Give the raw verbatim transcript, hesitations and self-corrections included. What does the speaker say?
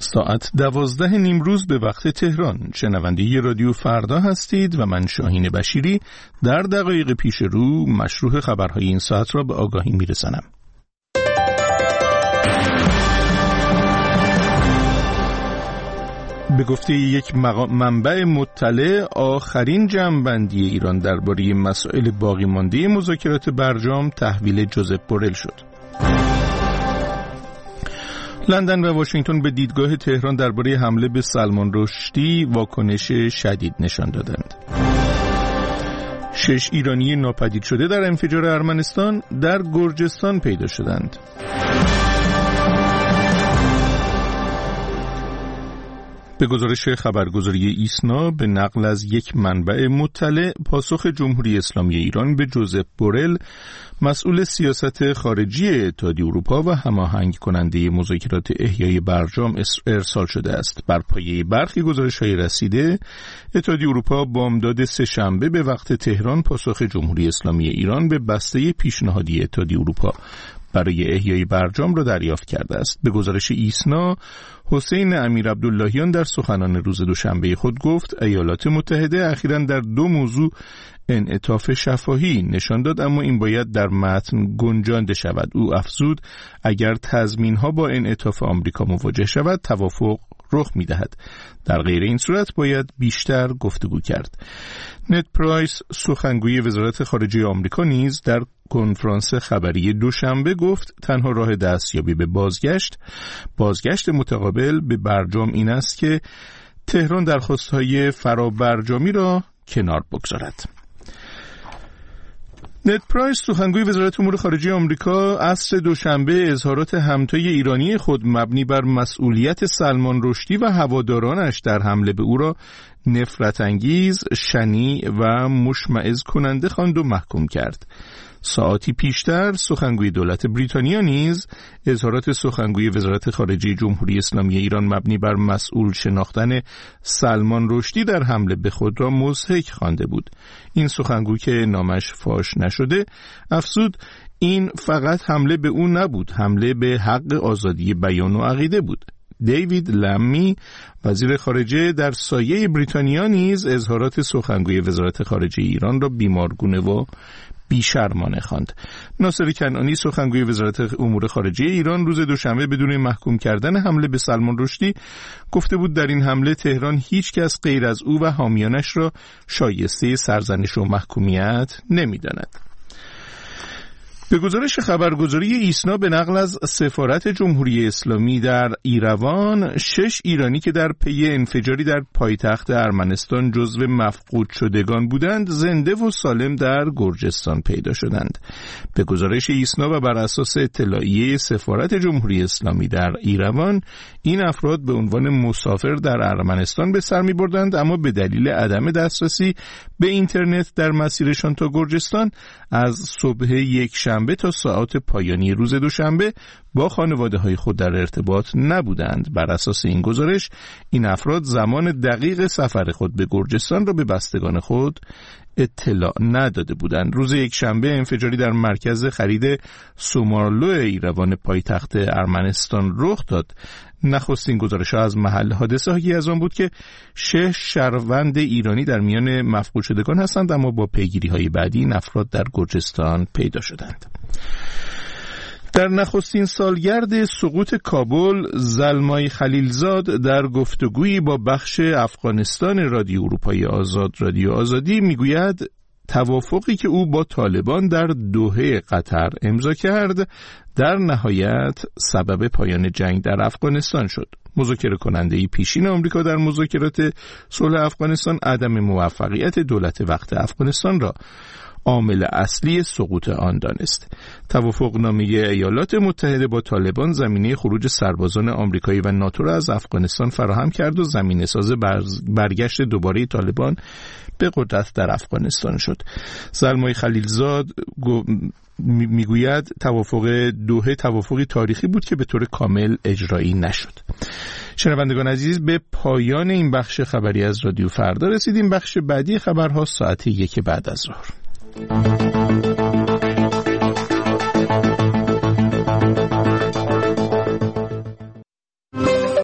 ساعت دوازده نیمروز به وقت تهران. شنونده رادیو فردا هستید و من شاهین بشیری در دقایق پیش رو مشروح خبرهای این ساعت را به آگاهی میرسانم. به گفته یک منبع مطلع، آخرین جمع‌بندی ایران درباره مسائل باقی مانده مذاکرات برجام تحویل جوزپ بورل شد. لندن و واشنگتن به دیدگاه تهران درباره حمله به سلمان رشدی واکنش شدید نشان دادند. شش ایرانی ناپدید شده در انفجار ارمنستان در گرجستان پیدا شدند. به گزارش خبرگزاری ایسنا به نقل از یک منبع مطلع، پاسخ جمهوری اسلامی ایران به جوزپ بورل، مسئول سیاست خارجی اتحادیه اروپا و هماهنگ کننده مذاکرات احیای برجام ارسال شده است. بر پایه برخی گزارش‌های رسیده، اتحادیه اروپا بامداد سه‌شنبه به وقت تهران پاسخ جمهوری اسلامی ایران به بسته پیشنهادی اتحادیه اروپا برای احیای برجام را دریافت کرده است. به گزارش ایسنا، حسین امیر عبداللهیان در سخنان روز دوشنبه خود گفت ایالات متحده اخیراً در دو موضوع انعطاف شفاهی نشان داد، اما این باید در متن گنجانده شود. او افزود اگر تضمین‌ها با انعطاف آمریکا مواجه شود توافق رخ می‌دهد، در غیر این صورت باید بیشتر گفتگو کرد. نت پرایس، سخنگوی وزارت خارجه آمریکا، نیز در کنفرانس خبری دوشنبه گفت تنها راه دستیابی به بازگشت بازگشت متقابل به برجام این است که تهران درخواست‌های فرابرجامی را کنار بگذارد. نت پرایس، سخنگوی وزارت امور خارجه آمریکا، عصر دوشنبه اظهارات همتای ایرانی خود مبنی بر مسئولیت سلمان رشدی و هوادارانش در حمله به او را نفرت انگیز، شنیع و مشمئز کننده خواند و محکوم کرد. ساعتی پیشتر سخنگوی دولت بریتانیا نیز اظهارات سخنگوی وزارت خارجه جمهوری اسلامی ایران مبنی بر مسئول شناختن سلمان رشدی در حمله به خود را مضحک خوانده بود. این سخنگوی که نامش فاش نشده افزود این فقط حمله به او نبود، حمله به حق آزادی بیان و عقیده بود. دیوید لمی، وزیر خارجه در سایه بریتانیا، نیز اظهارات سخنگوی وزارت خارجه ایران را بیمارگونه و بیشرمانه خواند. ناصر کنعانی، سخنگوی وزارت امور خارجه ایران، روز دوشنبه بدون محکوم کردن حمله به سلمان رشدی گفته بود در این حمله تهران هیچ کس غیر از او و حامیانش را شایسته سرزنش و محکومیت نمی‌داند. به گزارش خبرگزاری ایسنا به نقل از سفارت جمهوری اسلامی در ایروان، شش ایرانی که در پی انفجاری در پایتخت ارمنستان جزو مفقود شدگان بودند زنده و سالم در گرجستان پیدا شدند. به گزارش ایسنا و بر اساس اطلاعیه سفارت جمهوری اسلامی در ایروان، این افراد به عنوان مسافر در ارمنستان به سر می بردند، اما به دلیل عدم دسترسی به اینترنت در مسیرشان تا گرجستان از صبح یک شنبه تا ساعات پایانی روز دوشنبه با خانواده های خود در ارتباط نبودند. بر اساس این گزارش این افراد زمان دقیق سفر خود به گرجستان را به بستگان خود اطلاع نداده بودند. روز یک شنبه انفجاری در مرکز خرید سومارلو ایروان پایتخت ارمنستان رخ داد. نخستین گزارش‌ها از محل حادثه حاکی از آن بود که شش شهروند ایرانی در میان مفقود شدگان هستند، اما با پیگیری‌های بعدی این افراد در گرجستان پیدا شدند. در نخستین سالگرد سقوط کابل، زلمای خلیلزاد در گفتگویی با بخش افغانستان رادیو اروپای آزاد رادیو آزادی میگوید توافقی که او با طالبان در دوحه قطر امضا کرد در نهایت سبب پایان جنگ در افغانستان شد. مذاکره کننده پیشین آمریکا در مذاکرات صلح افغانستان عدم موفقیت دولت وقت افغانستان را عامل اصلی سقوط آن دانست. توافقنامه ایالات متحده با طالبان زمینه خروج سربازان آمریکایی و ناتو را از افغانستان فراهم کرد و زمینه‌ساز برگشت دوباره طالبان به قدرت در افغانستان شد. زلمای خلیلزاد میگوید توافق دوحه توافقی تاریخی بود که به طور کامل اجرایی نشد. شنوندگان عزیز، به پایان این بخش خبری از رادیو فردا رسیدیم. بخش بعدی خبرها ساعت یک بعد از ظهر.